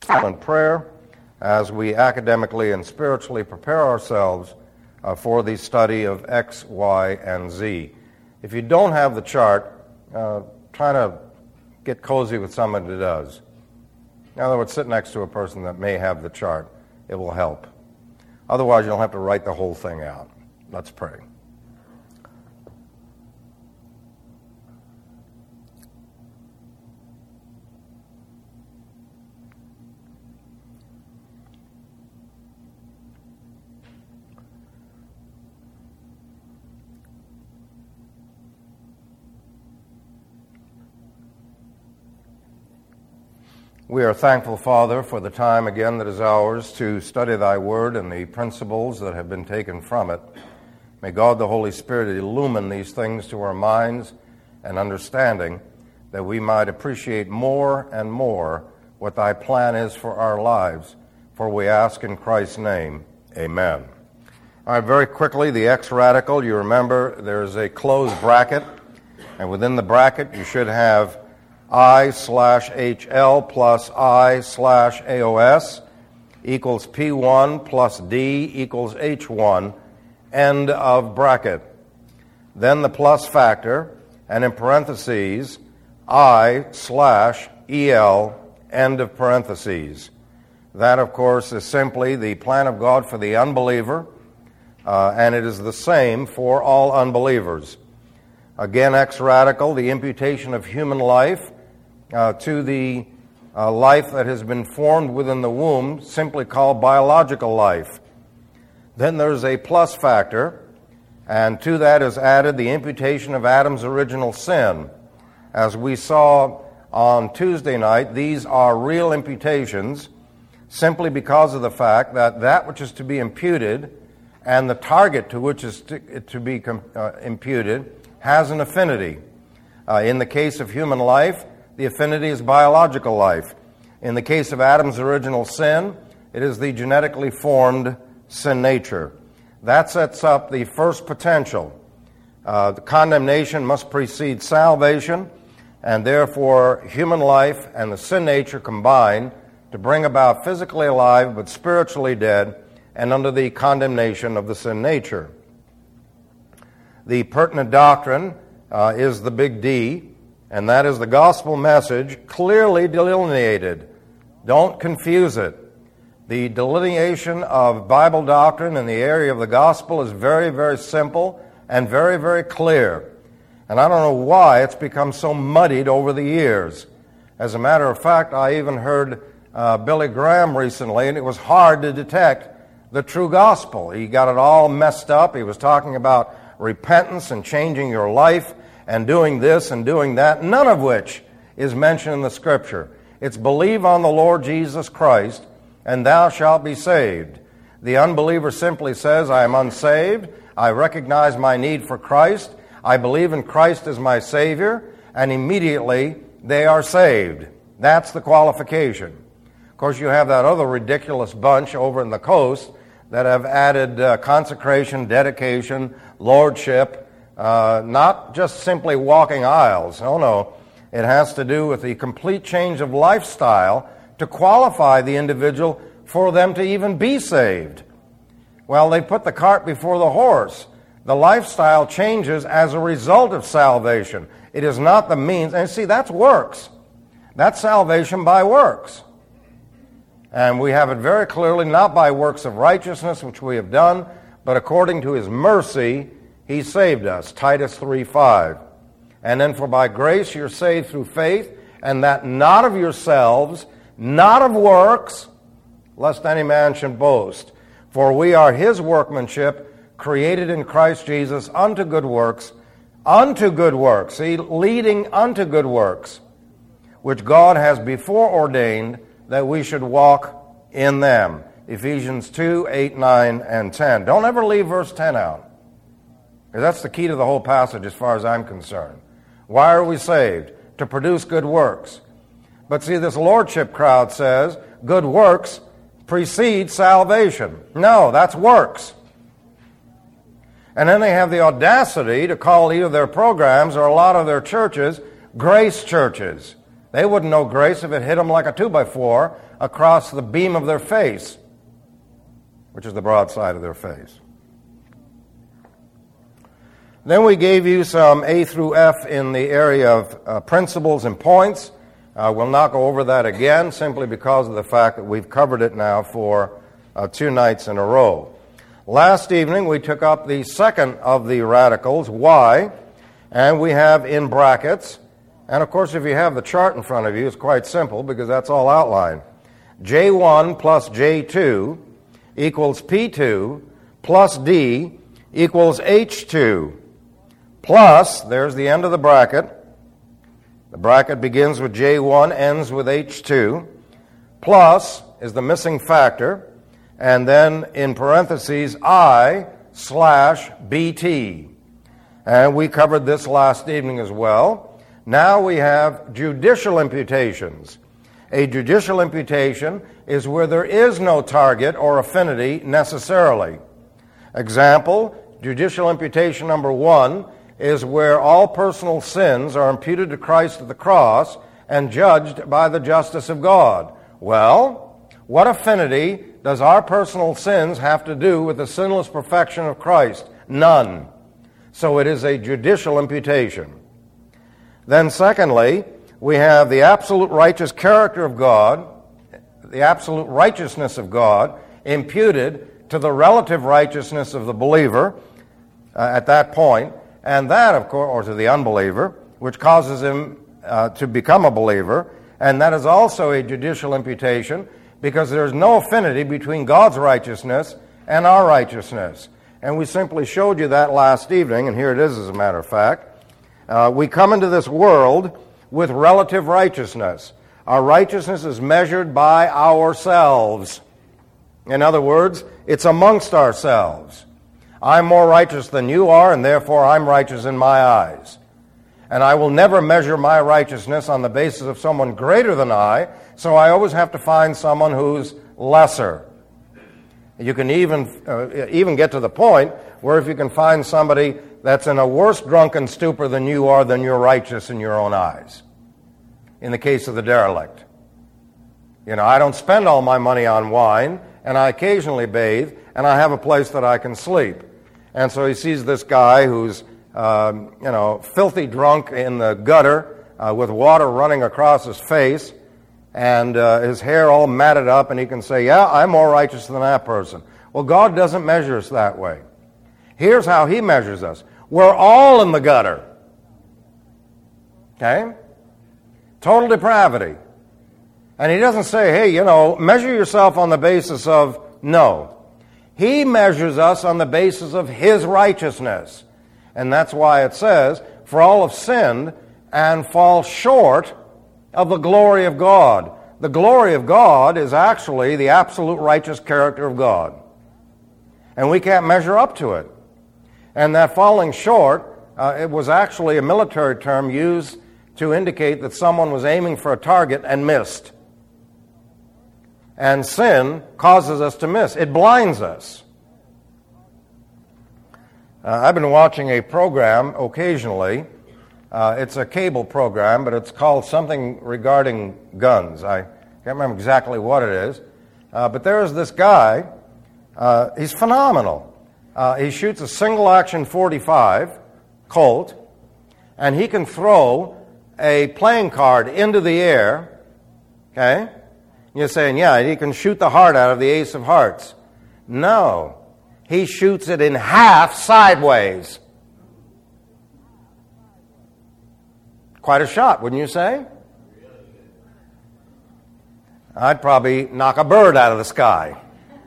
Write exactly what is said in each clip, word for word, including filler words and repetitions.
silent prayer as we academically and spiritually prepare ourselves uh, for the study of X, Y, and Z. If you don't have the chart, uh, try to get cozy with somebody that does. In other words, sit next to a person that may have the chart. It will help. Otherwise, you'll have to write the whole thing out. Let's pray. We are thankful, Father, for the time again that is ours to study Thy Word and the principles that have been taken from it. May God the Holy Spirit illumine these things to our minds and understanding, that we might appreciate more and more what Thy plan is for our lives. For we ask in Christ's name, amen. All right, very quickly, the X radical, you remember there's a closed bracket, and within the bracket you should have I slash H L plus I slash A O S equals P one plus D equals H one, end of bracket. Then the plus factor, and in parentheses, I slash E L, end of parentheses. That, of course, is simply the plan of God for the unbeliever, uh, and it is the same for all unbelievers. Again, X radical, the imputation of human life Uh, to the uh, life that has been formed within the womb, simply called biological life. Then there's a plus factor, and to that is added the imputation of Adam's original sin. As we saw on Tuesday night, these are real imputations simply because of the fact that that which is to be imputed and the target to which is to, to be uh, imputed has an affinity. Uh, in the case of human life, the affinity is biological life. In the case of Adam's original sin, it is the genetically formed sin nature. That sets up the first potential. Uh, the condemnation must precede salvation, and therefore human life and the sin nature combine to bring about physically alive but spiritually dead and under the condemnation of the sin nature. The pertinent doctrine uh, is the big D, and that is the gospel message clearly delineated. Don't confuse it. The delineation of Bible doctrine in the area of the gospel is very, very simple and very, very clear. And I don't know why it's become so muddied over the years. As a matter of fact, I even heard uh, Billy Graham recently, and it was hard to detect the true gospel. He got it all messed up. He was talking about repentance and changing your life and doing this and doing that, none of which is mentioned in the Scripture. It's believe on the Lord Jesus Christ, and thou shalt be saved. The unbeliever simply says, I am unsaved, I recognize my need for Christ, I believe in Christ as my Savior, and immediately they are saved. That's the qualification. Of course, you have that other ridiculous bunch over in the coast that have added uh, consecration, dedication, lordship, Uh, not just simply walking aisles. Oh no, it has to do with the complete change of lifestyle to qualify the individual for them to even be saved. Well, they put the cart before the horse. The lifestyle changes as a result of salvation. It is not the means. And see, that's works. That's salvation by works. And we have it very clearly, not by works of righteousness, which we have done, but according to His mercy, He saved us, Titus three five. And then, for by grace you're saved through faith, and that not of yourselves, not of works, lest any man should boast. For we are His workmanship, created in Christ Jesus unto good works, unto good works, see, leading unto good works, which God has before ordained that we should walk in them. Ephesians two, eight, nine, and ten. Don't ever leave verse ten out. Because that's the key to the whole passage as far as I'm concerned. Why are we saved? To produce good works. But see, this lordship crowd says good works precede salvation. No, that's works. And then they have the audacity to call either their programs or a lot of their churches grace churches. They wouldn't know grace if it hit them like a two by four across the beam of their face, which is the broad side of their face. Then we gave you some A through F in the area of uh, principles and points. Uh, we'll not go over that again simply because of the fact that we've covered it now for uh, two nights in a row. Last evening we took up the second of the radicals, y, and we have in brackets, and of course if you have the chart in front of you, it's quite simple because that's all outlined. J one plus J two equals P two plus D equals H two. Plus, there's the end of the bracket. The bracket begins with J one, ends with H two. Plus is the missing factor. And then in parentheses, I slash B T. And we covered this last evening as well. Now we have judicial imputations. A judicial imputation is where there is no target or affinity necessarily. Example, judicial imputation number one is where all personal sins are imputed to Christ at the cross and judged by the justice of God. Well, what affinity does our personal sins have to do with the sinless perfection of Christ? None. So it is a judicial imputation. Then secondly, we have the absolute righteous character of God, the absolute righteousness of God, imputed to the relative righteousness of the believer uh, at that point. And that, of course, or to the unbeliever, which causes him uh, to become a believer. And that is also a judicial imputation because there's no affinity between God's righteousness and our righteousness. And we simply showed you that last evening, and here it is as a matter of fact. Uh, we come into this world with relative righteousness. Our righteousness is measured by ourselves. In other words, it's amongst ourselves. I'm more righteous than you are, and therefore I'm righteous in my eyes. And I will never measure my righteousness on the basis of someone greater than I, so I always have to find someone who's lesser. You can even uh, even get to the point where if you can find somebody that's in a worse drunken stupor than you are, then you're righteous in your own eyes. In the case of the derelict. You know, I don't spend all my money on wine, and I occasionally bathe, and I have a place that I can sleep. And so he sees this guy who's, um, you know, filthy drunk in the gutter uh, with water running across his face and uh, his hair all matted up, and he can say, yeah, I'm more righteous than that person. Well, God doesn't measure us that way. Here's how he measures us. We're all in the gutter. Okay? Total depravity. And he doesn't say, hey, you know, measure yourself on the basis of no. He measures us on the basis of his righteousness. And that's why it says, for all have sinned and fall short of the glory of God. The glory of God is actually the absolute righteous character of God. And we can't measure up to it. And that falling short, uh, it was actually a military term used to indicate that someone was aiming for a target and missed. And sin causes us to miss. It blinds us. Uh, I've been watching a program occasionally. Uh, it's a cable program, but it's called something regarding guns. I can't remember exactly what it is. Uh, but there's this guy. Uh, he's phenomenal. Uh, he shoots a single-action forty-five Colt, and he can throw a playing card into the air, okay? You're saying, yeah, he can shoot the heart out of the ace of hearts. No. He shoots it in half sideways. Quite a shot, wouldn't you say? I'd probably knock a bird out of the sky.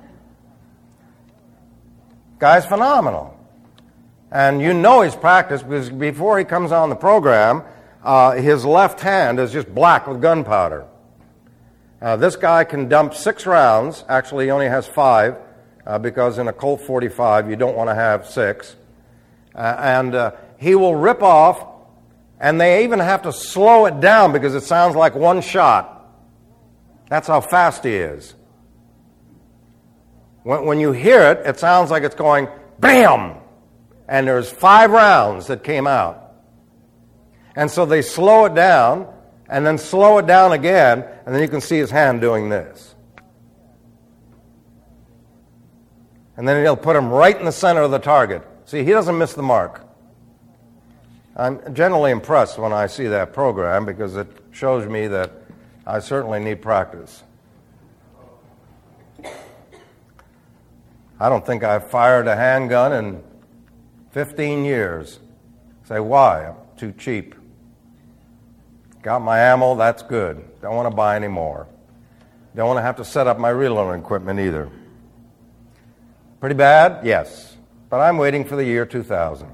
Guy's phenomenal. And you know he's practiced because before he comes on the program, uh, his left hand is just black with gunpowder. Uh, this guy can dump six rounds. Actually, he only has five uh, because in a Colt forty-five, you don't want to have six. Uh, and uh, he will rip off, and they even have to slow it down because it sounds like one shot. That's how fast he is. When, when you hear it, it sounds like it's going BAM! And there's five rounds that came out. And so they slow it down, and then slow it down again, and then you can see his hand doing this. And then he'll put him right in the center of the target. See, he doesn't miss the mark. I'm generally impressed when I see that program because it shows me that I certainly need practice. I don't think I've fired a handgun in fifteen years. Say, why? I'm too cheap. Got my ammo, that's good. Don't want to buy any more. Don't want to have to set up my reloading equipment either. Pretty bad? Yes. But I'm waiting for the year two thousand.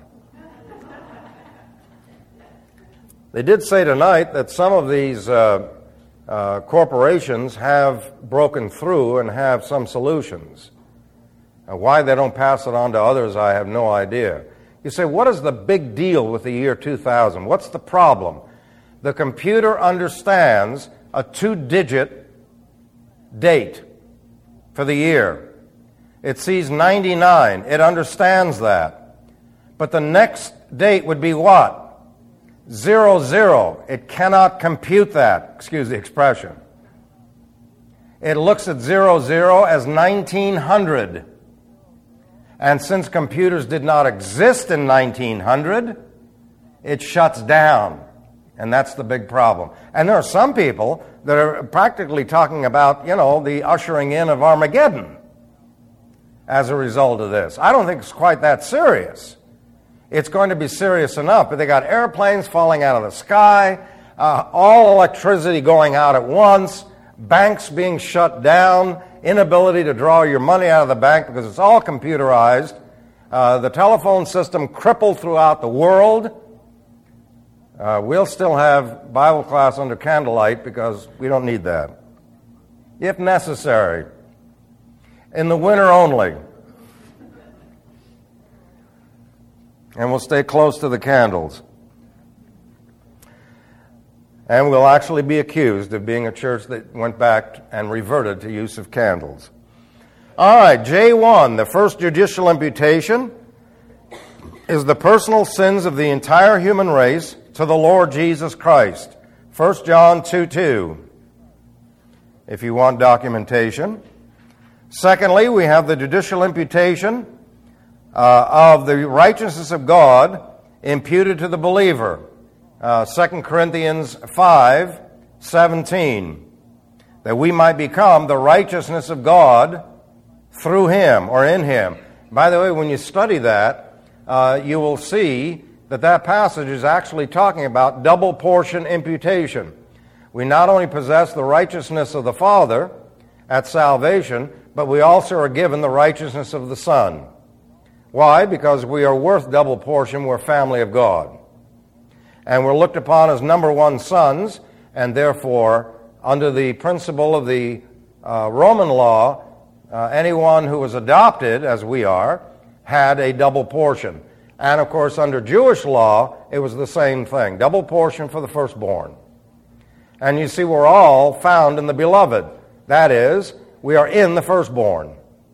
They did say tonight that some of these uh, uh, corporations have broken through and have some solutions. Uh, why they don't pass it on to others, I have no idea. You say, what is the big deal with the year two thousand? What's the problem? The computer understands a two-digit date for the year. It sees ninety-nine. It understands that. But the next date would be what? Zero, zero. It cannot compute that. Excuse the expression. It looks at zero, zero as nineteen hundred. And since computers did not exist in nineteen hundred, it shuts down. And that's the big problem. And there are some people that are practically talking about, you know, the ushering in of Armageddon as a result of this. I don't think it's quite that serious. It's going to be serious enough, but they got airplanes falling out of the sky, uh, all electricity going out at once, banks being shut down, inability to draw your money out of the bank because it's all computerized, uh, the telephone system crippled throughout the world. Uh, we'll still have Bible class under candlelight because we don't need that. If necessary. In the winter only. And we'll stay close to the candles. And we'll actually be accused of being a church that went back and reverted to use of candles. All right, J one, the first judicial imputation is the personal sins of the entire human race to the Lord Jesus Christ. First John two two, if you want documentation. Secondly, we have the judicial imputation uh, of the righteousness of God imputed to the believer. Uh, Second Corinthians five seventeen, that we might become the righteousness of God through Him or in Him. By the way, when you study that, uh, you will see that that passage is actually talking about double portion imputation. We not only possess the righteousness of the Father at salvation, but we also are given the righteousness of the Son. Why? Because we are worth double portion. We're family of God. And we're looked upon as number one sons, and therefore, under the principle of the uh, Roman law, uh, anyone who was adopted, as we are, had a double portion. And of course, under Jewish law, it was the same thing. Double portion for the firstborn. And you see, we're all found in the beloved. That is, we are in the firstborn.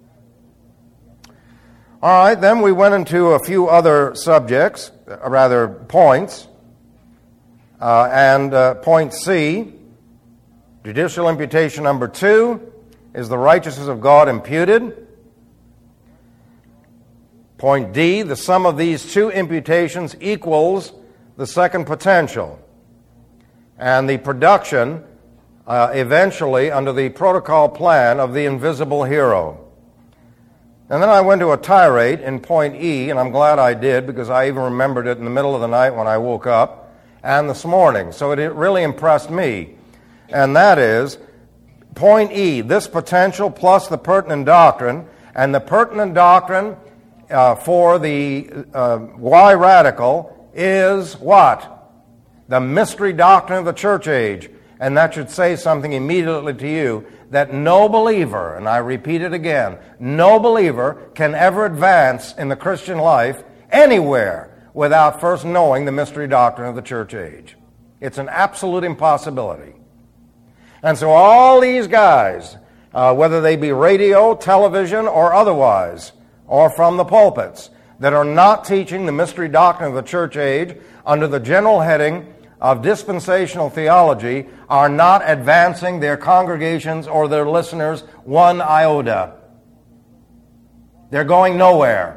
All right, then we went into a few other subjects, or rather points. Uh, and uh, point C, judicial imputation number two, is the righteousness of God imputed. Point D, the sum of these two imputations equals the second potential. And the production, uh, eventually, under the protocol plan of the invisible hero. And then I went to a tirade in point E, and I'm glad I did, because I even remembered it in the middle of the night when I woke up, and this morning. So it really impressed me. And that is, point E, this potential plus the pertinent doctrine, and the pertinent doctrine uh, for the uh, Y radical is what? The mystery doctrine of the church age. And that should say something immediately to you, that no believer, and I repeat it again, no believer can ever advance in the Christian life anywhere without first knowing the mystery doctrine of the church age. It's an absolute impossibility. And so all these guys, uh, whether they be radio, television, or otherwise, or from the pulpits, that are not teaching the mystery doctrine of the church age under the general heading of dispensational theology are not advancing their congregations or their listeners one iota. They're going nowhere.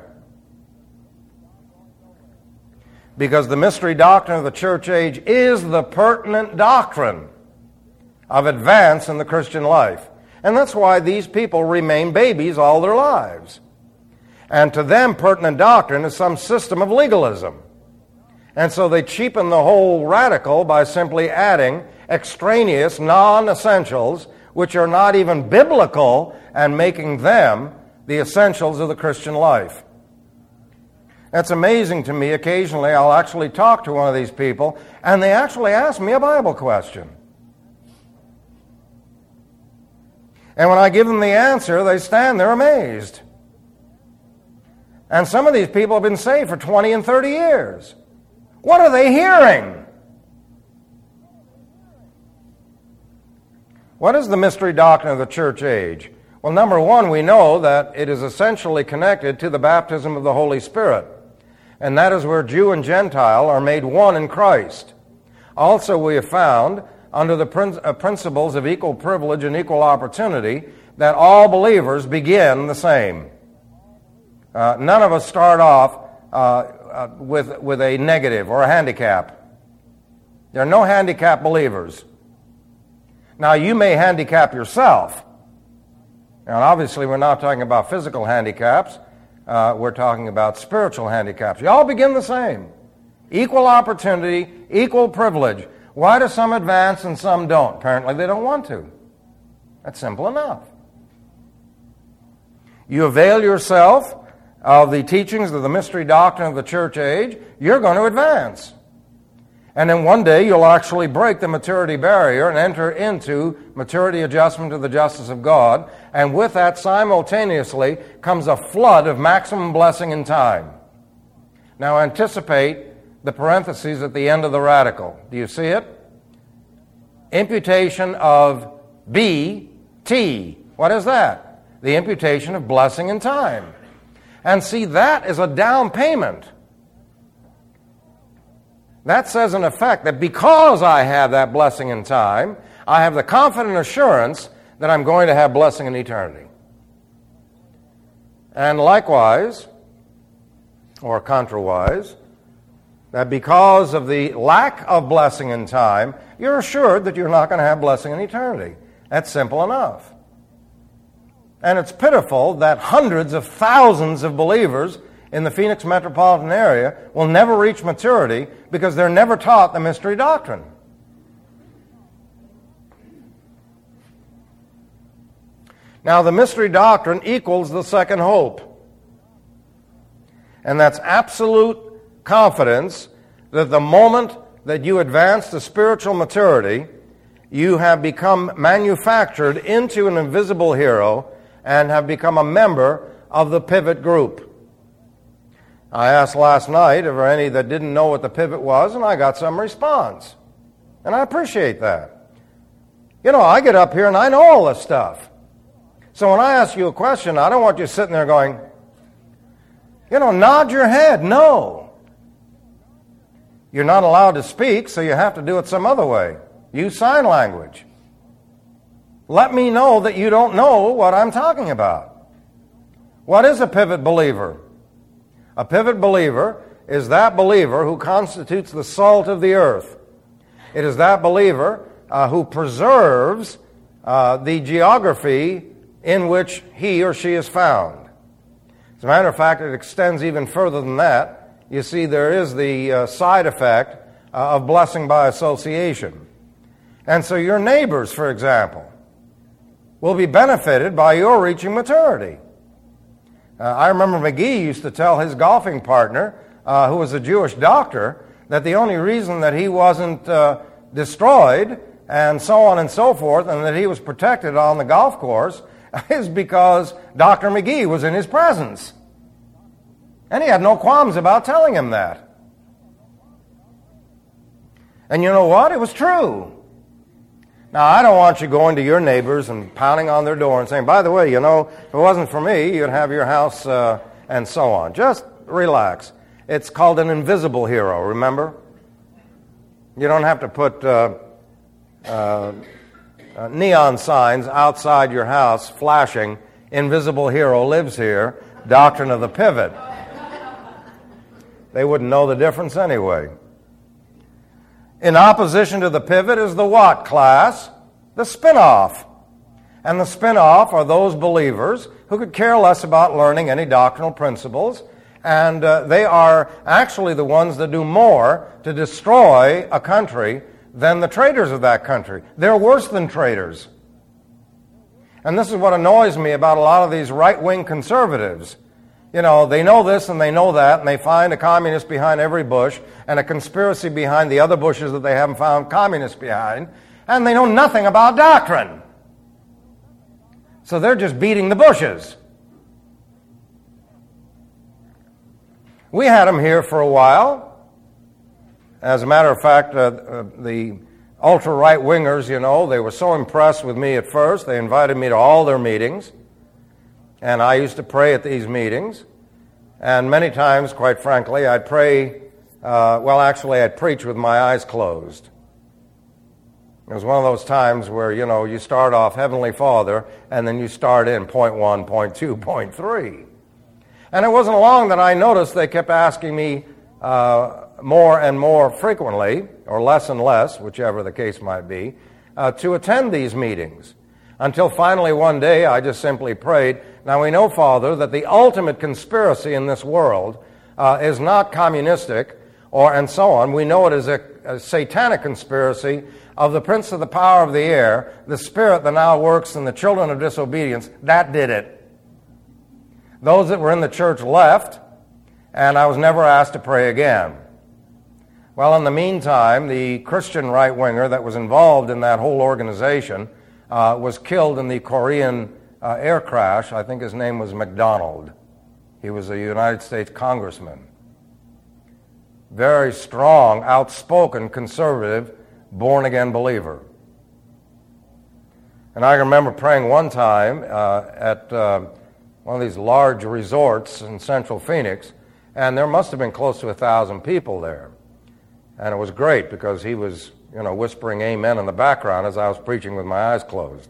Because the mystery doctrine of the church age is the pertinent doctrine of advance in the Christian life. And that's why these people remain babies all their lives. And to them, pertinent doctrine is some system of legalism. And so they cheapen the whole radical by simply adding extraneous, non-essentials, which are not even biblical, and making them the essentials of the Christian life. That's amazing to me. Occasionally I'll actually talk to one of these people, and they actually ask me a Bible question. And when I give them the answer, they stand there amazed. And some of these people have been saved for twenty and thirty years. What are they hearing? What is the mystery doctrine of the church age? Well, number one, we know that it is essentially connected to the baptism of the Holy Spirit. And that is where Jew and Gentile are made one in Christ. Also, we have found, under the principles of equal privilege and equal opportunity, that all believers begin the same. Uh, none of us start off uh, uh, with, with a negative or a handicap. There are no handicapped believers. Now, you may handicap yourself. And obviously, we're not talking about physical handicaps. Uh, we're talking about spiritual handicaps. You all begin the same. Equal opportunity, equal privilege. Why do some advance and some don't? Apparently they don't want to. That's simple enough. You avail yourself of the teachings of the mystery doctrine of the church age, you're going to advance. And then one day you'll actually break the maturity barrier and enter into maturity adjustment to the justice of God. And with that simultaneously comes a flood of maximum blessing in time. Now anticipate the parentheses at the end of the radical. Do you see it? Imputation of B T. What is that? The imputation of blessing in time. And see, that is a down payment. That says in effect that because I have that blessing in time, I have the confident assurance that I'm going to have blessing in eternity. And likewise, or contrawise, that because of the lack of blessing in time, you're assured that you're not going to have blessing in eternity. That's simple enough. And it's pitiful that hundreds of thousands of believers in the Phoenix metropolitan area will never reach maturity because they're never taught the mystery doctrine. Now, the mystery doctrine equals the second hope. And that's absolute confidence that the moment that you advance to spiritual maturity, you have become manufactured into an invisible hero and have become a member of the pivot group. I asked last night if there were any that didn't know what the pivot was, and I got some response. And I appreciate that. You know, I get up here and I know all this stuff. So when I ask you a question, I don't want you sitting there going, you know, nod your head. No. You're not allowed to speak, so you have to do it some other way. Use sign language. Let me know that you don't know what I'm talking about. What is a pivot believer? A pivot believer is that believer who constitutes the salt of the earth. It is that believer uh, who preserves uh, the geography in which he or she is found. As a matter of fact, it extends even further than that. You see, there is the uh, side effect uh, of blessing by association. And so your neighbors, for example, will be benefited by your reaching maturity. Uh, I remember McGee used to tell his golfing partner, uh, who was a Jewish doctor, that the only reason that he wasn't uh, destroyed and so on and so forth, and that he was protected on the golf course, is because Doctor McGee was in his presence. And he had no qualms about telling him that. And you know what? It was true. Now, I don't want you going to your neighbors and pounding on their door and saying, by the way, you know, if it wasn't for me, you'd have your house uh, and so on. Just relax. It's called an invisible hero, remember? You don't have to put uh, uh, uh, neon signs outside your house flashing, "Invisible hero lives here, doctrine of the pivot." They wouldn't know the difference anyway. In opposition to the pivot is the what class? The spin-off. And the spin-off are those believers who could care less about learning any doctrinal principles, and uh, they are actually the ones that do more to destroy a country than the traitors of that country. They're worse than traitors. And this is what annoys me about a lot of these right-wing conservatives. You know, they know this and they know that, and they find a communist behind every bush and a conspiracy behind the other bushes that they haven't found communists behind, and they know nothing about doctrine. So they're just beating the bushes. We had them here for a while. As a matter of fact, uh, uh, the ultra-right-wingers, you know, they were so impressed with me at first, they invited me to all their meetings. And I used to pray at these meetings. And many times, quite frankly, I'd pray, uh, well, actually, I'd preach with my eyes closed. It was one of those times where, you know, you start off Heavenly Father, and then you start in point one, point two, point three. And it wasn't long that I noticed they kept asking me uh, more and more frequently, or less and less, whichever the case might be, uh, to attend these meetings. Until finally one day I just simply prayed, "Now we know, Father, that the ultimate conspiracy in this world uh, is not communistic or and so on. We know it is a, a satanic conspiracy of the prince of the power of the air, the spirit that now works in the children of disobedience. That did it." Those that were in the church left, and I was never asked to pray again. Well, in the meantime, the Christian right-winger that was involved in that whole organization Uh, was killed in the Korean uh, air crash. I think his name was McDonald. He was a United States congressman. Very strong, outspoken, conservative, born-again believer. And I remember praying one time uh, at uh, one of these large resorts in central Phoenix, and there must have been close to a thousand people there. And it was great because he was, you know, whispering amen in the background as I was preaching with my eyes closed.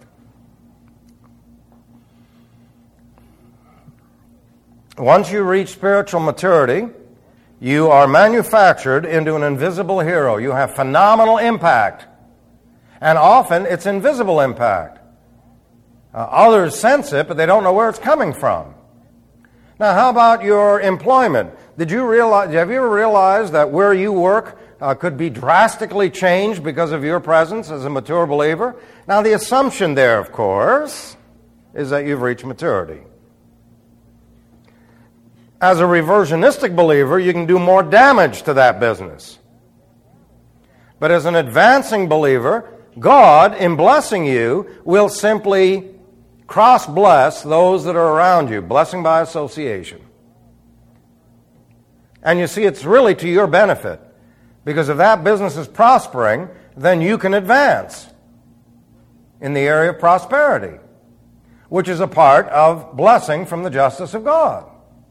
Once you reach spiritual maturity, you are manufactured into an invisible hero. You have phenomenal impact. And often it's invisible impact. Uh, others sense it, but they don't know where it's coming from. Now, how about your employment? Did you realize, have you ever realized that where you work Uh, could be drastically changed because of your presence as a mature believer? Now, the assumption there, of course, is that you've reached maturity. As a reversionistic believer, you can do more damage to that business. But as an advancing believer, God, in blessing you, will simply cross-bless those that are around you, blessing by association. And you see, it's really to your benefit. Because if that business is prospering, then you can advance in the area of prosperity, which is a part of blessing from the justice of God.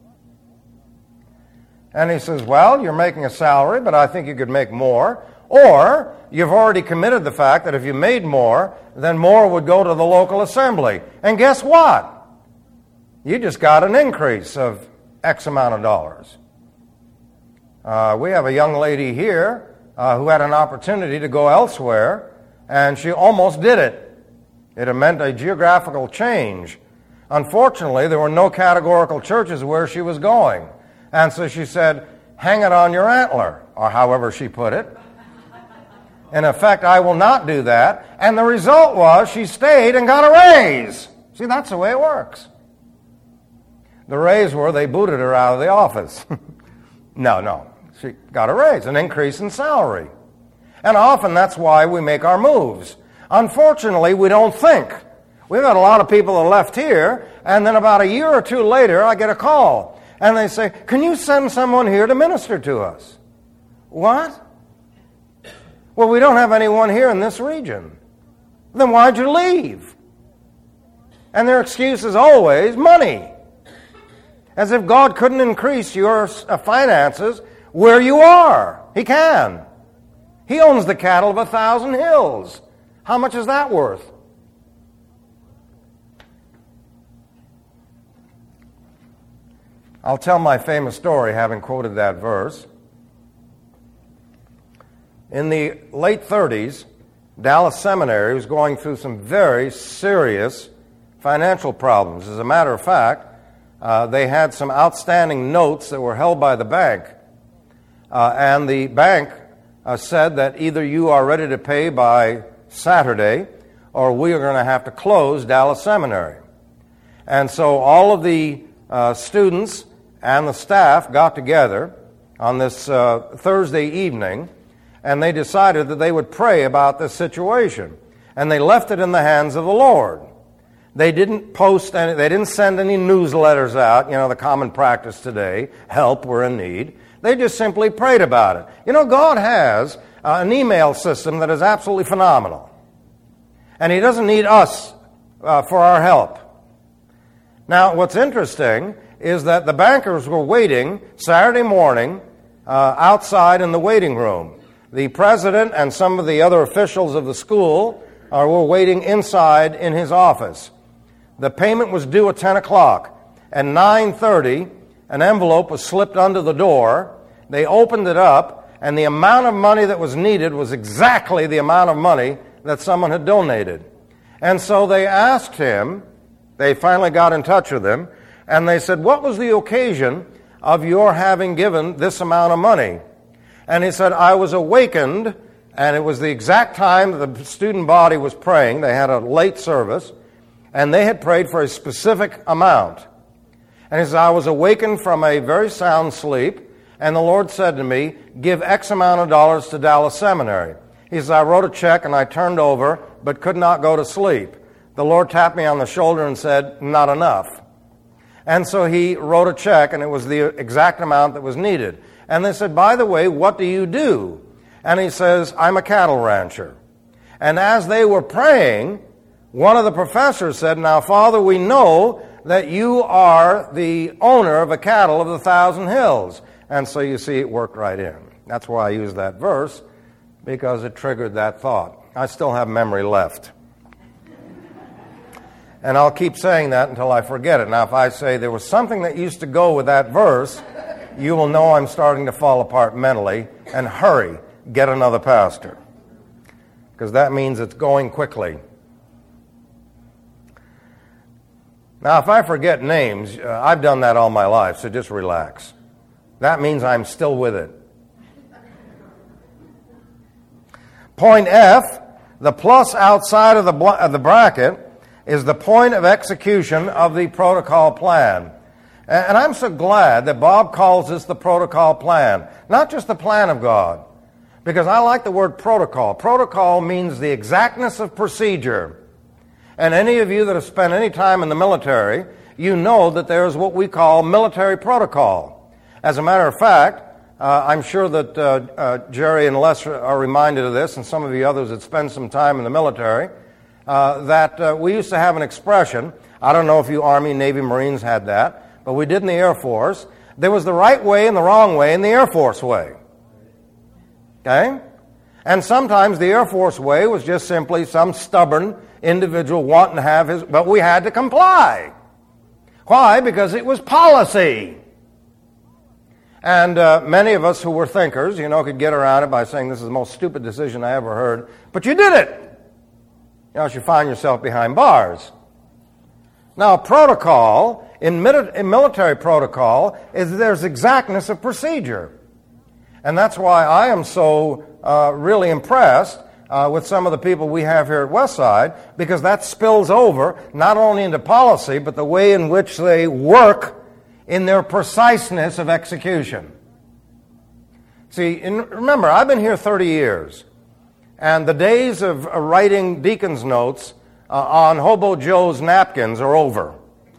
And he says, well, you're making a salary, but I think you could make more. Or you've already committed the fact that if you made more, then more would go to the local assembly. And guess what? You just got an increase of X amount of dollars. Uh, we have a young lady here uh, who had an opportunity to go elsewhere, and she almost did it. It meant a geographical change. Unfortunately, there were no categorical churches where she was going. And so she said, "Hang it on your antler," or however she put it. In effect, "I will not do that." And the result was she stayed and got a raise. See, that's the way it works. The raise were they booted her out of the office. No, no. She got a raise, an increase in salary. And often that's why we make our moves. Unfortunately, we don't think. We've got a lot of people that left here, and then about a year or two later, I get a call. And they say, "Can you send someone here to minister to us?" What? Well, we don't have anyone here in this region. Then why'd you leave? And their excuse is always money. As if God couldn't increase your finances where you are. He can. He owns the cattle of a thousand hills. How much is that worth? I'll tell my famous story, having quoted that verse. In the late thirties, Dallas Seminary was going through some very serious financial problems. As a matter of fact, uh, they had some outstanding notes that were held by the bank. Uh, and the bank uh, said that either you are ready to pay by Saturday or we are going to have to close Dallas Seminary. And so all of the uh, students and the staff got together on this uh, Thursday evening, and they decided that they would pray about this situation. And they left it in the hands of the Lord. They didn't post any, they didn't send any newsletters out, you know, the common practice today, help, we're in need. They just simply prayed about it. You know, God has uh, an email system that is absolutely phenomenal. And He doesn't need us uh, for our help. Now, what's interesting is that the bankers were waiting Saturday morning uh, outside in the waiting room. The president and some of the other officials of the school uh, were waiting inside in his office. The payment was due at ten o'clock. At nine thirty, an envelope was slipped under the door. They opened it up, and the amount of money that was needed was exactly the amount of money that someone had donated. And so they asked him, they finally got in touch with him, and they said, what was the occasion of your having given this amount of money? And he said, I was awakened, and it was the exact time that the student body was praying. They had a late service, and they had prayed for a specific amount. And he said, I was awakened from a very sound sleep, and the Lord said to me, give X amount of dollars to Dallas Seminary. He said, I wrote a check, and I turned over, but could not go to sleep. The Lord tapped me on the shoulder and said, not enough. And so he wrote a check, and it was the exact amount that was needed. And they said, by the way, what do you do? And he says, I'm a cattle rancher. And as they were praying, one of the professors said, now, Father, we know that you are the owner of a cattle of the thousand hills. And so you see, it worked right in. That's why I used that verse, because it triggered that thought. I still have memory left. And I'll keep saying that until I forget it. Now, if I say there was something that used to go with that verse, you will know I'm starting to fall apart mentally, and hurry, get another pastor. Because that means it's going quickly. Now, if I forget names, uh, I've done that all my life, so just relax. That means I'm still with it. Point F, the plus outside of the, bl- of the bracket, is the point of execution of the protocol plan. And I'm so glad that Bob calls this the protocol plan, not just the plan of God, because I like the word protocol. Protocol means the exactness of procedure. And any of you that have spent any time in the military, you know that there's what we call military protocol. As a matter of fact, uh, I'm sure that uh, uh, Jerry and Les are reminded of this, and some of you others that spend some time in the military, Uh, that uh, we used to have an expression. I don't know if you Army, Navy, Marines had that, but we did in the Air Force. There was the right way and the wrong way in the Air Force way. Okay? And sometimes the Air Force way was just simply some stubborn individual wanting to have his, but we had to comply. Why? Because it was policy. And uh, many of us who were thinkers, you know, could get around it by saying this is the most stupid decision I ever heard, but you did it. Else you find yourself behind bars. Now, protocol, in, in military protocol, is there's exactness of procedure. And that's why I am so uh, really impressed uh, with some of the people we have here at Westside, because that spills over not only into policy, but the way in which they work in their preciseness of execution. See, and remember, I've been here thirty years. And the days of writing deacon's notes uh, on Hobo Joe's napkins are over.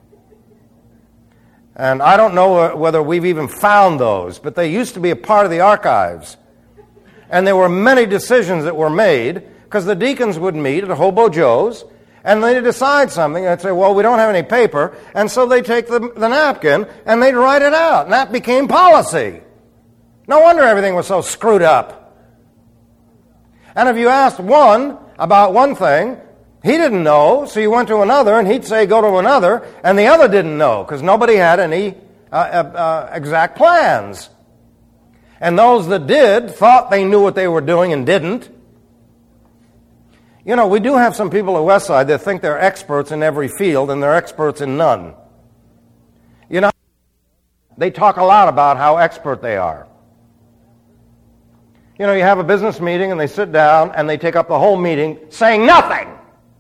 And I don't know whether we've even found those, but they used to be a part of the archives. And there were many decisions that were made, because the deacons would meet at Hobo Joe's, and they'd decide something. They'd say, well, we don't have any paper, and so they'd take the, the napkin, and they'd write it out, and that became policy. No wonder everything was so screwed up. And if you asked one about one thing, he didn't know, so you went to another, and he'd say go to another, and the other didn't know, because nobody had any uh, uh, exact plans. And those that did thought they knew what they were doing and didn't. You know, we do have some people at Westside that think they're experts in every field, and they're experts in none. You know, they talk a lot about how expert they are. You know, you have a business meeting, and they sit down, and they take up the whole meeting saying nothing.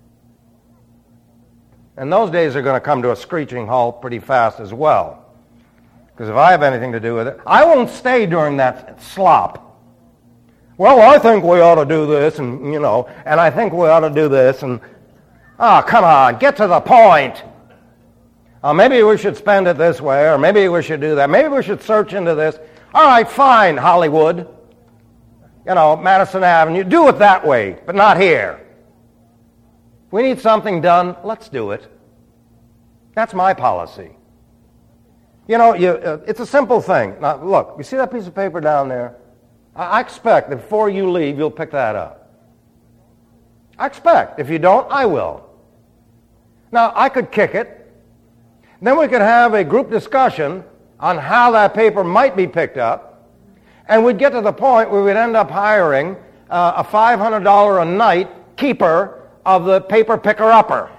And those days are going to come to a screeching halt pretty fast as well. Because if I have anything to do with it, I won't stay during that slop. Well, I think we ought to do this, and, you know, and I think we ought to do this, and, ah, oh, come on, get to the point. Uh, maybe we should spend it this way, or maybe we should do that. Maybe we should search into this. All right, fine, Hollywood. You know, Madison Avenue, do it that way, but not here. If we need something done, let's do it. That's my policy. You know, you, uh, it's a simple thing. Now, look, you see that piece of paper down there? I, I expect that before you leave, you'll pick that up. I expect. If you don't, I will. Now, I could kick it. Then we could have a group discussion on how that paper might be picked up, and we'd get to the point where we'd end up hiring uh, a five hundred dollars a night keeper of the paper picker-upper.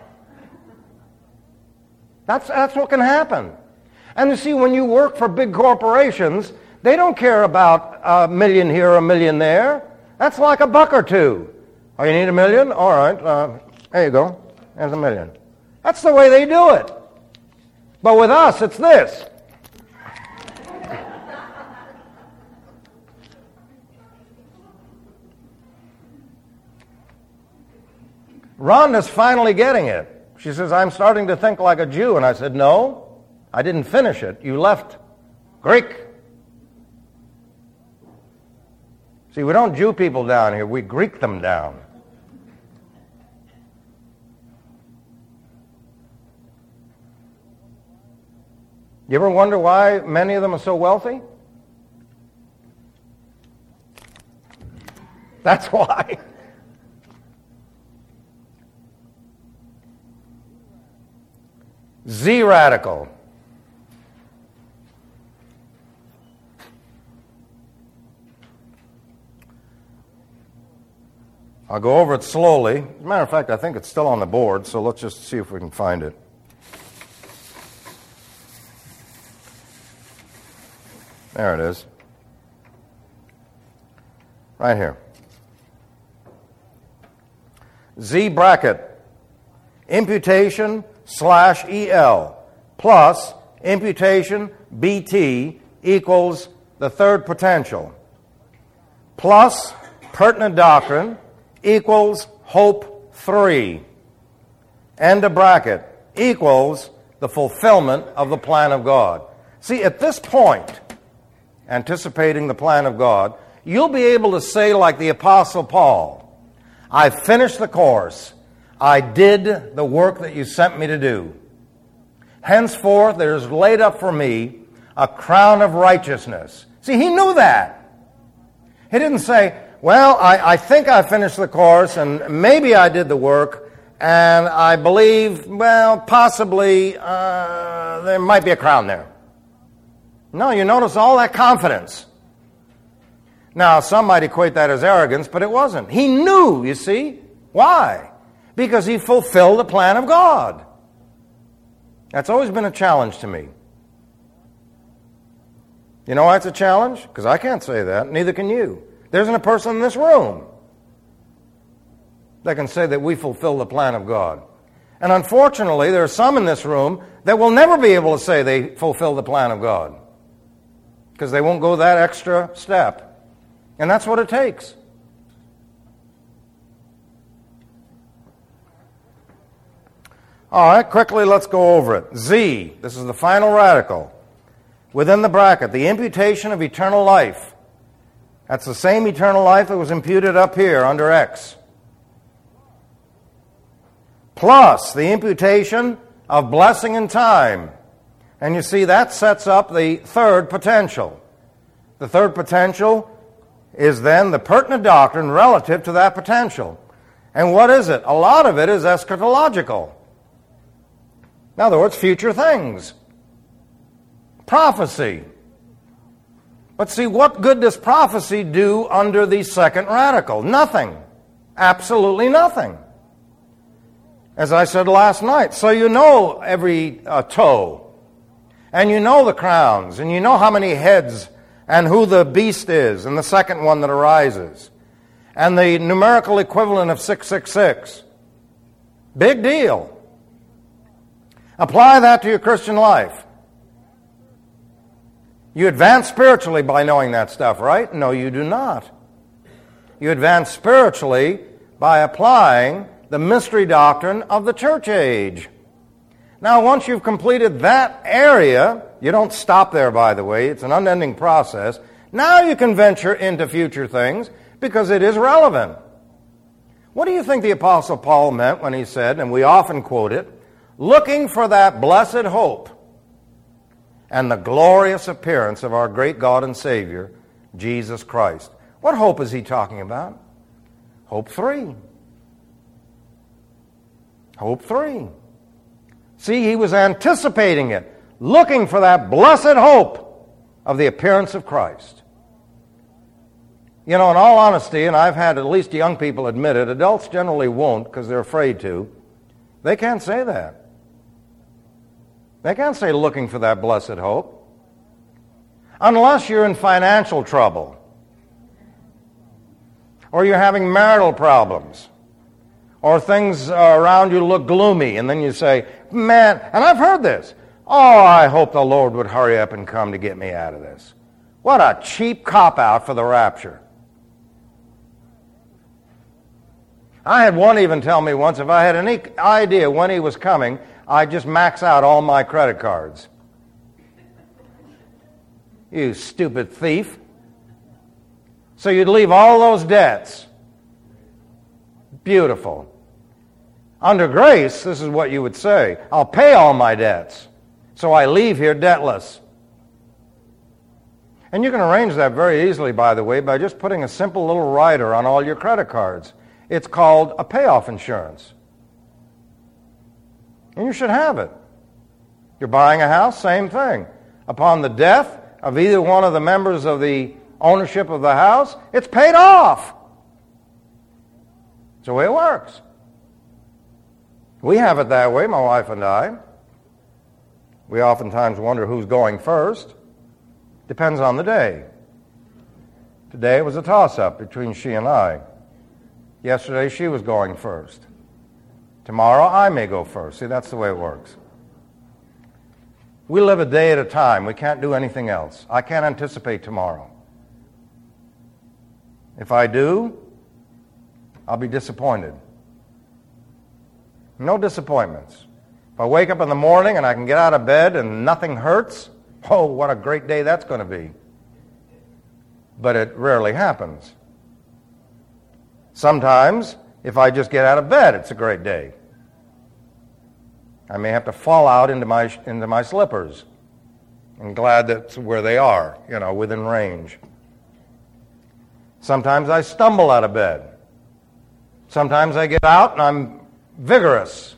That's, that's what can happen. And you see, when you work for big corporations, they don't care about a million here, a million there. That's like a buck or two. Oh, you need a million? All right, uh, there you go. There's a million. That's the way they do it. But with us, it's this. Rhonda's finally getting it. She says, I'm starting to think like a Jew. And I said, no, I didn't finish it. You left Greek. See, we don't Jew people down here. We Greek them down. You ever wonder why many of them are so wealthy? That's why. Z radical. I'll go over it slowly. As a matter of fact, I think it's still on the board, so let's just see if we can find it. There it is. Right here. Z bracket. Imputation slash E L plus imputation B T equals the third potential plus pertinent doctrine equals hope three. End of bracket equals the fulfillment of the plan of God. See, at this point, anticipating the plan of God, you'll be able to say like the Apostle Paul, I finished the course. I did the work that you sent me to do. Henceforth, there is laid up for me a crown of righteousness. See, he knew that. He didn't say, well, I, I think I finished the course, and maybe I did the work, and I believe, well, possibly uh, there might be a crown there. No, you notice all that confidence. Now, some might equate that as arrogance, but it wasn't. He knew, you see. Why? Because he fulfilled the plan of God. That's always been a challenge to me. You know why it's a challenge? Because I can't say that. Neither can you. There isn't a person in this room that can say that we fulfill the plan of God. And unfortunately, there are some in this room that will never be able to say they fulfill the plan of God because they won't go that extra step. And that's what it takes. All right, quickly let's go over it. Z, this is the final radical. Within the bracket, the imputation of eternal life. That's the same eternal life that was imputed up here under X. Plus the imputation of blessing in time. And you see, that sets up the third potential. The third potential is then the pertinent doctrine relative to that potential. And what is it? A lot of it is eschatological. In other words, future things. Prophecy. But see, what good does prophecy do under the second radical? Nothing. Absolutely nothing. As I said last night, so you know every uh, toe, and you know the crowns, and you know how many heads, and who the beast is, and the second one that arises, and the numerical equivalent of six six six. Big deal. Apply that to your Christian life. You advance spiritually by knowing that stuff, right? No, you do not. You advance spiritually by applying the mystery doctrine of the church age. Now, once you've completed that area, you don't stop there, by the way. It's an unending process. Now you can venture into future things because it is relevant. What do you think the Apostle Paul meant when he said, and we often quote it, looking for that blessed hope and the glorious appearance of our great God and Savior, Jesus Christ? What hope is he talking about? Hope three. Hope three. See, he was anticipating it, looking for that blessed hope of the appearance of Christ. You know, in all honesty, and I've had at least young people admit it, adults generally won't because they're afraid to. They can't say that. They can't say looking for that blessed hope. Unless you're in financial trouble, or you're having marital problems, or things uh, around you look gloomy, and then you say, man, and I've heard this, oh, I hope the Lord would hurry up and come to get me out of this. What a cheap cop-out for the rapture. I had one even tell me once, if I had any idea when he was coming, I'd just max out all my credit cards. You stupid thief. So you'd leave all those debts. Beautiful. Under grace, this is what you would say. I'll pay all my debts, so I leave here debtless. And you can arrange that very easily, by the way, by just putting a simple little rider on all your credit cards. It's called a payoff insurance. And you should have it. You're buying a house, same thing. Upon the death of either one of the members of the ownership of the house, it's paid off. It's the way it works. We have it that way, my wife and I. We oftentimes wonder who's going first. Depends on the day. Today it was a toss-up between she and I. Yesterday she was going first. Tomorrow I may go first. See, that's the way it works. We live a day at a time. We can't do anything else. I can't anticipate tomorrow. If I do, I'll be disappointed. No disappointments. If I wake up in the morning and I can get out of bed and nothing hurts, oh, what a great day that's going to be. But it rarely happens. Sometimes, if I just get out of bed, it's a great day. I may have to fall out into my into my slippers. I'm glad that's where they are, you know, within range. Sometimes I stumble out of bed. Sometimes I get out and I'm vigorous.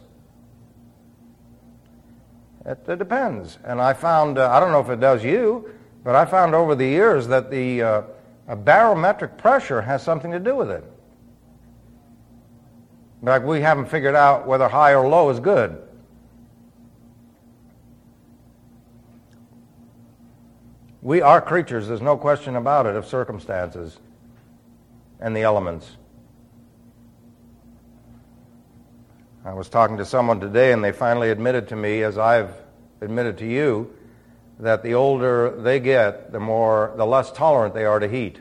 It, it depends. And I found, uh, I don't know if it does you, but I found over the years that the uh, a barometric pressure has something to do with it. In fact, we haven't figured out whether high or low is good. We are creatures, there's no question about it, of circumstances and the elements. I was talking to someone today, and they finally admitted to me, as I've admitted to you, that the older they get, the more, the less tolerant they are to heat.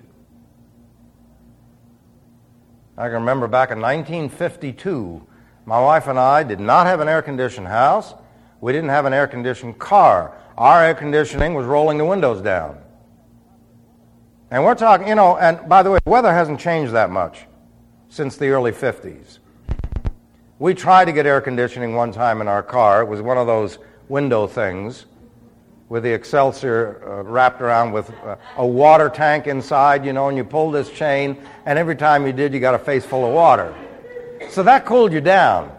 I can remember back in nineteen fifty-two, my wife and I did not have an air-conditioned house. We didn't have an air-conditioned car. Our air conditioning was rolling the windows down. And we're talking, you know, and by the way, the weather hasn't changed that much since the early fifties. We tried to get air conditioning one time in our car. It was one of those window things. with the Excelsior uh, wrapped around with uh, a water tank inside, you know, and you pulled this chain, and every time you did, you got a face full of water. So that cooled you down.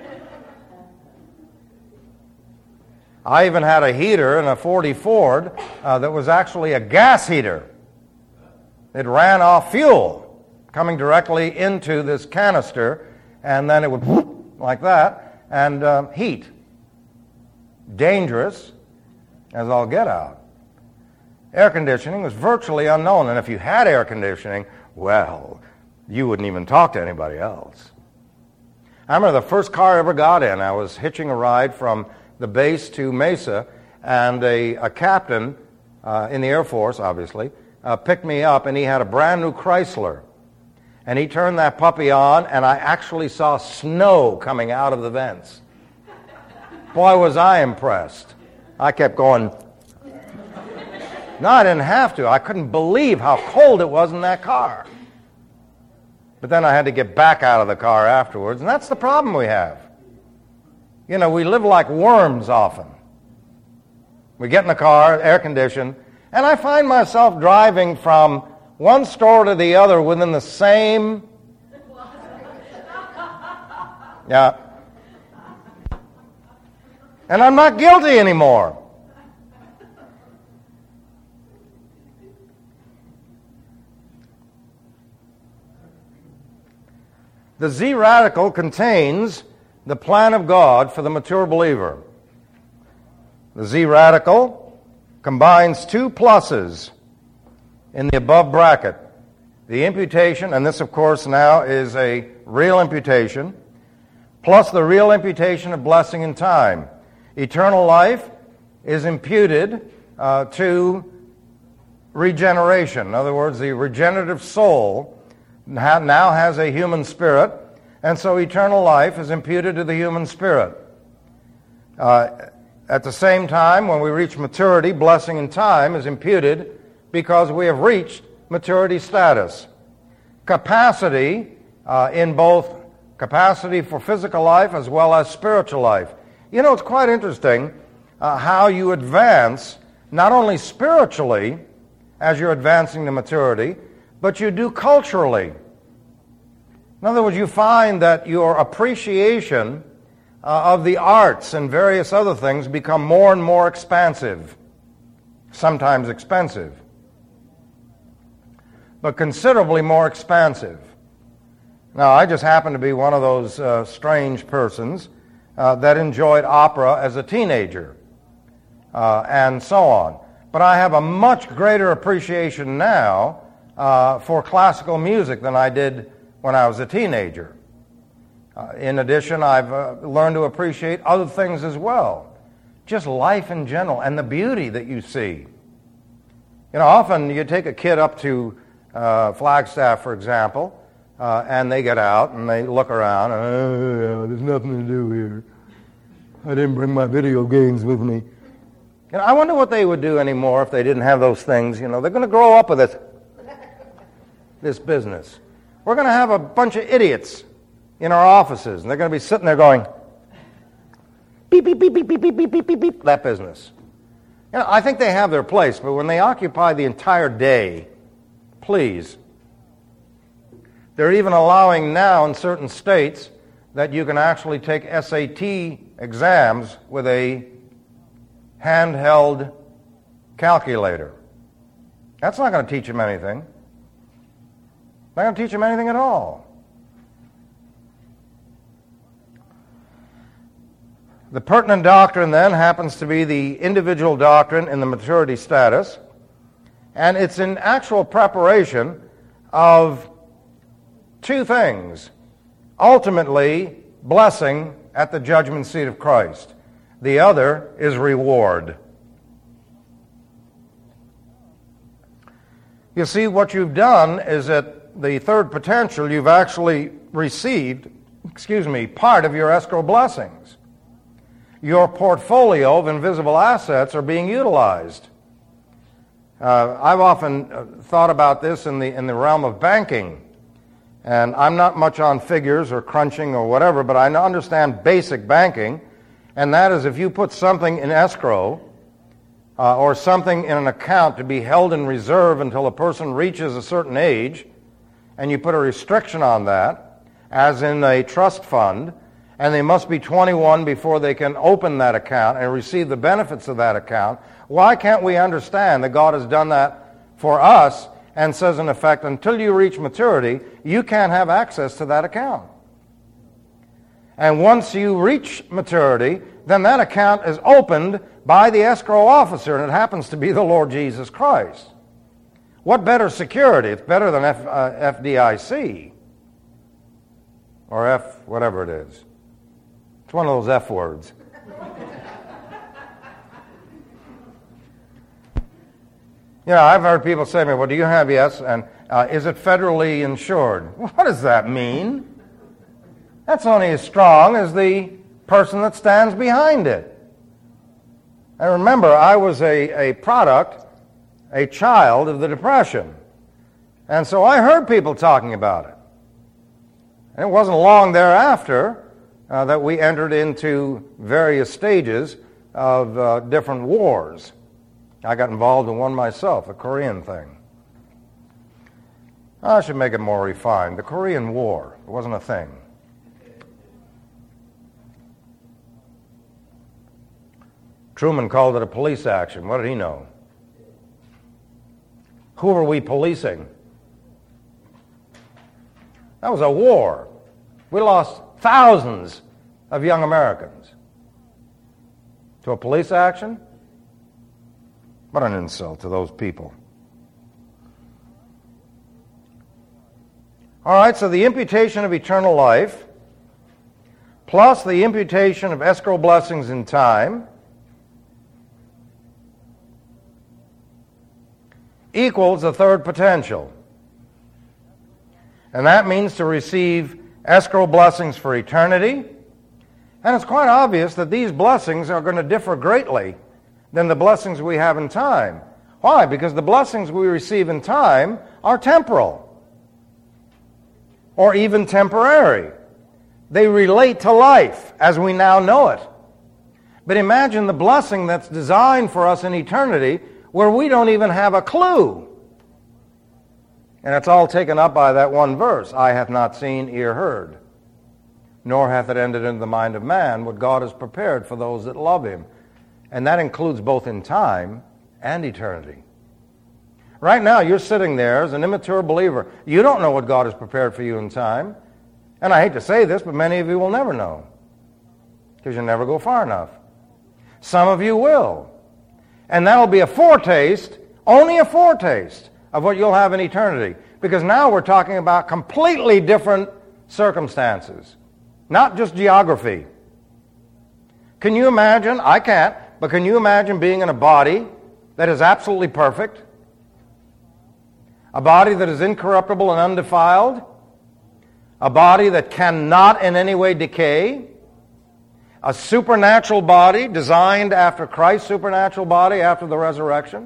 I even had a heater in a forty Ford uh, that was actually a gas heater. It ran off fuel coming directly into this canister, and then it would whoop, like that, and uh, heat. Dangerous as all get out. Air conditioning was virtually unknown, and if you had air conditioning, well, you wouldn't even talk to anybody else. I remember the first car I ever got in. I was hitching a ride from the base to Mesa, and a, a captain uh, in the Air Force, obviously, uh, picked me up, and he had a brand new Chrysler. And he turned that puppy on, and I actually saw snow coming out of the vents. Boy, was I impressed. I kept going. No, I didn't have to. I couldn't believe how cold it was in that car. But then I had to get back out of the car afterwards, and that's the problem we have. You know, we live like worms often. We get in the car, air conditioned, and I find myself driving from one store to the other within the same... Yeah. And I'm not guilty anymore. The Z-radical contains the plan of God for the mature believer. The Z-radical combines two pluses in the above bracket. The imputation, and this of course now is a real imputation, plus the real imputation of blessing in time. Eternal life is imputed uh, to regeneration. In other words, the regenerative soul now has a human spirit, and so eternal life is imputed to the human spirit. Uh, at the same time, when we reach maturity, blessing in time is imputed because we have reached maturity status. Capacity uh, in both capacity for physical life as well as spiritual life. You know, it's quite interesting uh, how you advance not only spiritually as you're advancing to maturity, but you do culturally. In other words, you find that your appreciation uh, of the arts and various other things become more and more expansive, sometimes expensive, but considerably more expansive. Now, I just happen to be one of those uh, strange persons uh, that enjoyed opera as a teenager, uh, and so on. But I have a much greater appreciation now uh, for classical music than I did when I was a teenager. Uh, in addition, I've uh, learned to appreciate other things as well. Just life in general and the beauty that you see. You know, often you take a kid up to uh, Flagstaff, for example, uh, and they get out and they look around, and, oh, there's nothing to do here. I didn't bring my video games with me. You know, I wonder what they would do anymore if they didn't have those things. You know, they're going to grow up with this, this business. We're going to have a bunch of idiots in our offices, and they're going to be sitting there going, beep, beep, beep, beep, beep, beep, beep, beep, beep, beep, that business. You know, I think they have their place, but when they occupy the entire day, please. They're even allowing now in certain states that you can actually take S A T exams with a handheld calculator. That's not going to teach them anything. Not going to teach them anything at all. The pertinent doctrine then happens to be the individual doctrine in the maturity status, and it's in actual preparation of two things. Ultimately, blessing at the judgment seat of Christ. The other is reward. You see, what you've done is that the third potential, you've actually received, excuse me, part of your escrow blessings. Your portfolio of invisible assets are being utilized. Uh, I've often uh, thought about this in the in the realm of banking, and I'm not much on figures or crunching or whatever, but I understand basic banking, and that is if you put something in escrow, uh, or something in an account to be held in reserve until a person reaches a certain age, and you put a restriction on that, as in a trust fund, and they must be twenty-one before they can open that account and receive the benefits of that account, why can't we understand that God has done that for us and says, in effect, until you reach maturity, you can't have access to that account? And once you reach maturity, then that account is opened by the escrow officer, and it happens to be the Lord Jesus Christ. What better security? It's better than F, uh, F D I C or F whatever it is. It's one of those F words. You know, I've heard people say to me, well, do you have, yes, and uh, is it federally insured? What does that mean? That's only as strong as the person that stands behind it. And remember, I was a, a product, a child of the Depression. And so I heard people talking about it. And it wasn't long thereafter uh, that we entered into various stages of uh, different wars. I got involved in one myself, the Korean thing. I should make it more refined. The Korean War, it wasn't a thing. Truman called it a police action. What did he know? Who were we policing? That was a war. We lost thousands of young Americans. To a police action? What an insult to those people. All right, so the imputation of eternal life plus the imputation of escrow blessings in time equals the third potential. And that means to receive escrow blessings for eternity. And it's quite obvious that these blessings are going to differ greatly than the blessings we have in time. Why? Because the blessings we receive in time are temporal or even temporary. They relate to life as we now know it. But imagine the blessing that's designed for us in eternity where we don't even have a clue. And it's all taken up by that one verse, eye hath not seen, ear heard, nor hath it entered into the mind of man what God has prepared for those that love Him. And that includes both in time and eternity. Right now, you're sitting there as an immature believer. You don't know what God has prepared for you in time. And I hate to say this, but many of you will never know, because you'll never go far enough. Some of you will. And that'll be a foretaste, only a foretaste, of what you'll have in eternity. Because now we're talking about completely different circumstances, not just geography. Can you imagine? I can't, but can you imagine being in a body that is absolutely perfect? A body that is incorruptible and undefiled? A body that cannot in any way decay? A supernatural body designed after Christ's supernatural body after the resurrection?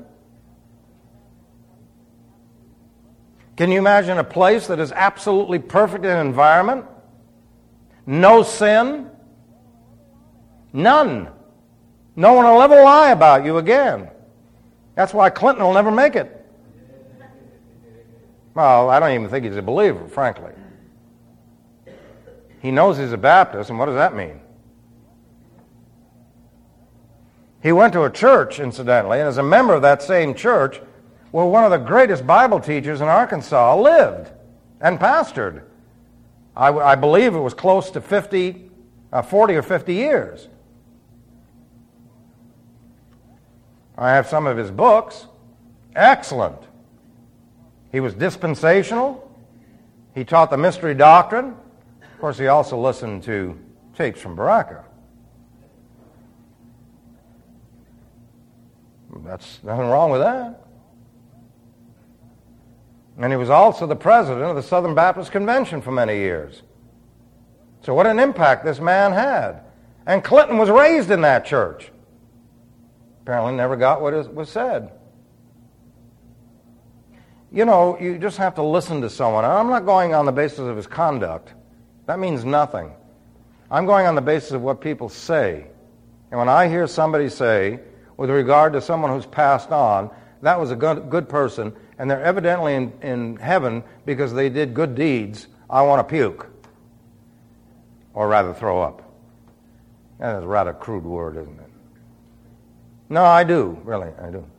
Can you imagine a place that is absolutely perfect in environment? No sin? None. No one will ever lie about you again. That's why Clinton will never make it. Well, I don't even think he's a believer, frankly. He knows he's a Baptist, and what does that mean? He went to a church, incidentally, and as a member of that same church, where one of the greatest Bible teachers in Arkansas lived and pastored. I, I believe it was close to fifty, uh, forty or fifty years. I have some of his books. Excellent. He was dispensational. He taught the mystery doctrine. Of course, he also listened to tapes from Baraka. That's nothing wrong with that. And he was also the president of the Southern Baptist Convention for many years. So what an impact this man had. And Clinton was raised in that church. Apparently never got what was said. You know, you just have to listen to someone. And I'm not going on the basis of his conduct. That means nothing. I'm going on the basis of what people say. And when I hear somebody say, with regard to someone who's passed on. That was a good, good person, and they're evidently in, in heaven because they did good deeds. I want to puke, or rather throw up. That is a rather crude word, isn't it? No, I do, really, I do.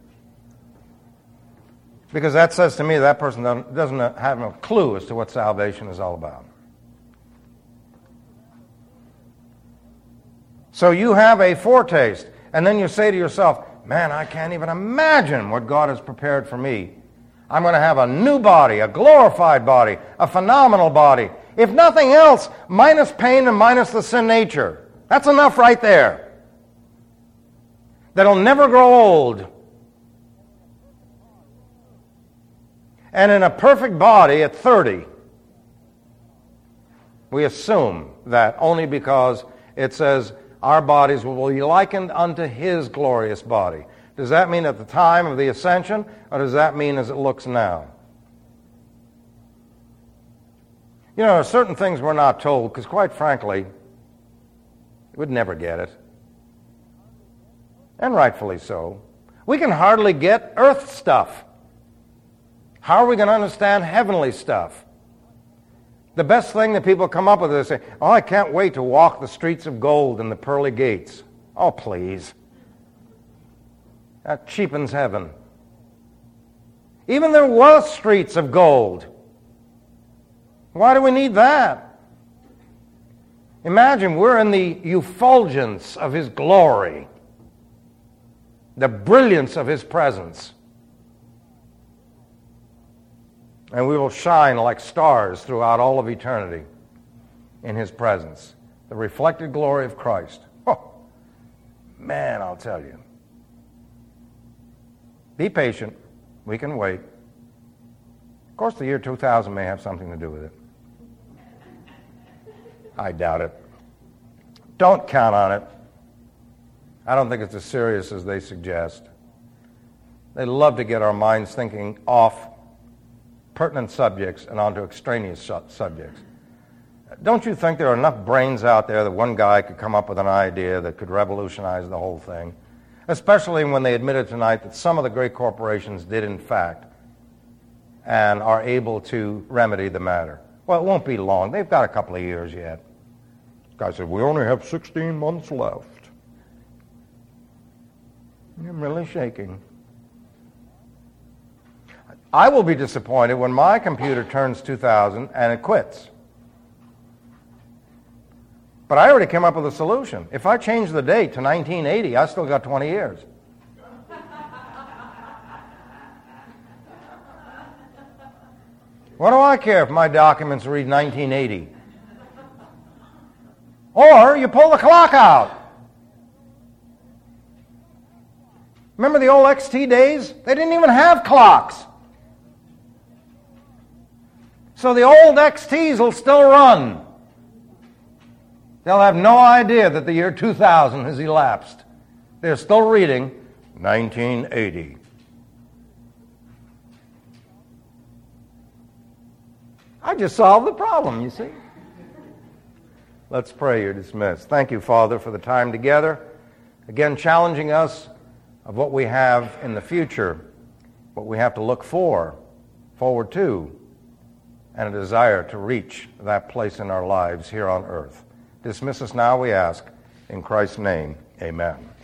Because that says to me that person doesn't have no clue as to what salvation is all about. So you have a foretaste, and then you say to yourself, man, I can't even imagine what God has prepared for me. I'm going to have a new body, a glorified body, a phenomenal body. If nothing else, minus pain and minus the sin nature. That's enough right there. That'll never grow old. And in a perfect body at thirty, we assume that only because it says our bodies will be likened unto His glorious body. Does that mean at the time of the ascension, or does that mean as it looks now? You know, there are certain things we're not told, because quite frankly, we'd never get it. And rightfully so. We can hardly get earth stuff. How are we going to understand heavenly stuff? The best thing that people come up with is say, oh, I can't wait to walk the streets of gold and the pearly gates. Oh, please. That cheapens heaven. Even there was streets of gold. Why do we need that? Imagine we're in the effulgence of His glory, the brilliance of His presence. And we will shine like stars throughout all of eternity in His presence. The reflected glory of Christ. Oh, man, I'll tell you. Be patient. We can wait. Of course, the year two thousand may have something to do with it. I doubt it. Don't count on it. I don't think it's as serious as they suggest. They love to get our minds thinking off pertinent subjects and onto extraneous su- subjects. Don't you think there are enough brains out there that one guy could come up with an idea that could revolutionize the whole thing? Especially when they admitted tonight that some of the great corporations did in fact and are able to remedy the matter. Well, it won't be long. They've got a couple of years yet. The guy said, we only have sixteen months left. I'm really shaking. I will be disappointed when my computer turns two thousand and it quits. But I already came up with a solution. If I change the date to nineteen eighty, I still got twenty years. What do I care if my documents read nineteen eighty? Or you pull the clock out. Remember the old X T days? They didn't even have clocks. So the old X Ts will still run. They'll have no idea that the year two thousand has elapsed. They're still reading nineteen eighty. I just solved the problem, you see. Let's pray. You're dismissed. Thank you, Father, for the time together. Again, challenging us of what we have in the future, what we have to look for, forward to, and a desire to reach that place in our lives here on earth. Dismiss us now, we ask. In Christ's name, amen.